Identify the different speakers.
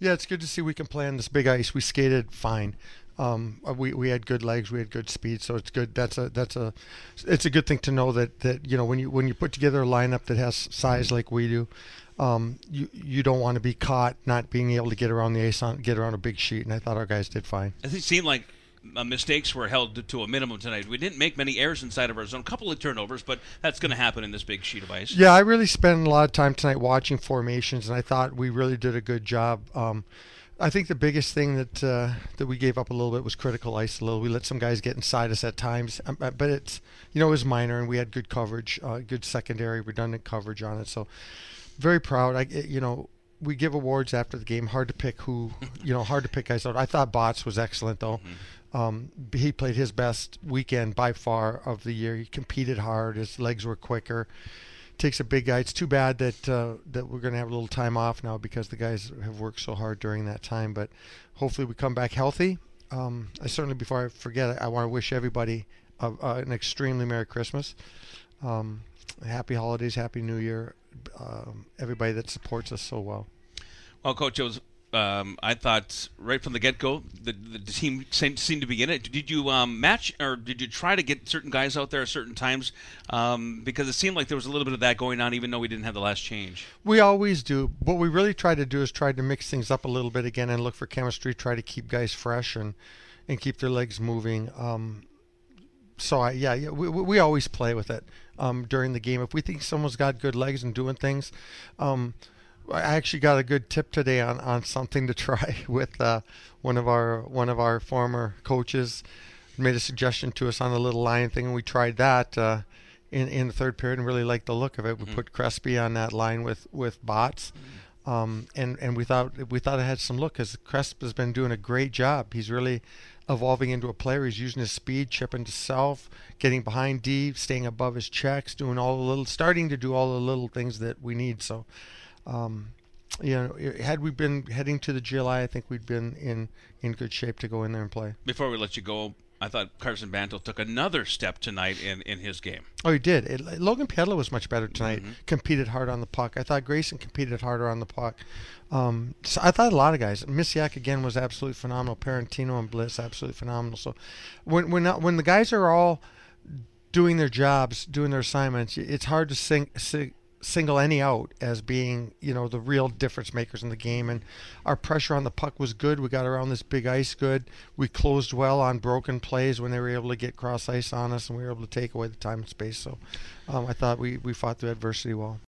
Speaker 1: Yeah, it's good to see we can play on this big ice. We skated fine. We had good legs, we had good speed, so it's good. It's a good thing to know that when you put together a lineup that has size like we do, you don't want to be caught not being able to get around the ice get around a big sheet. And I thought our guys did fine.
Speaker 2: It seemed like mistakes were held to a minimum tonight. We didn't make many errors inside of our zone. A couple of turnovers, but that's going to happen in this big sheet of ice.
Speaker 1: Yeah, I really spent a lot of time tonight watching formations, and I thought we really did a good job. I think the biggest thing that we gave up a little bit was critical ice. A little, we let some guys get inside us at times, but it was minor, and we had good coverage, good secondary, redundant coverage on it. So very proud. We give awards after the game. Hard to pick hard to pick guys out. I thought Bots was excellent though. He played his best weekend by far of the year. He competed hard. His legs were quicker. Takes a big guy. It's too bad that we're going to have a little time off now because the guys have worked so hard during that time. But hopefully we come back healthy. Before I forget, I want to wish everybody an extremely Merry Christmas, Happy Holidays, Happy New Year, everybody that supports us so well.
Speaker 2: Well, Coach, I thought right from the get-go the team seemed to be in it. Did you match or did you try to get certain guys out there at certain times? Because it seemed like there was a little bit of that going on even though we didn't have the last change.
Speaker 1: We always do. What we really try to do is try to mix things up a little bit again and look for chemistry, try to keep guys fresh and keep their legs moving. We always play with it during the game. If we think someone's got good legs and doing things, I actually got a good tip today on something to try with one of our former coaches made a suggestion to us on the little line thing, and we tried that in the third period and really liked the look of it. We put Crespi on that line with Bots, and we thought it had some look because Crespi has been doing a great job. He's really evolving into a player. He's using his speed, chipping to self, getting behind D, staying above his checks, starting to do all the little things that we need. So. Had we been heading to the GLI, I think we'd been in good shape to go in there and play.
Speaker 2: Before we let you go, I thought Carson Bantle took another step tonight in his game.
Speaker 1: Oh, he did. Logan Pedla was much better tonight. Competed hard on the puck. I thought Grayson competed harder on the puck. So I thought a lot of guys. Misiak again was absolutely phenomenal. Parentino and Bliss absolutely phenomenal. So when the guys are all doing their jobs, doing their assignments, it's hard to single any out as being the real difference makers in the game. And our pressure on the puck was good. We got around this big ice good. We closed well on broken plays when they were able to get cross ice on us, and we were able to take away the time and space. So I thought we fought through adversity well.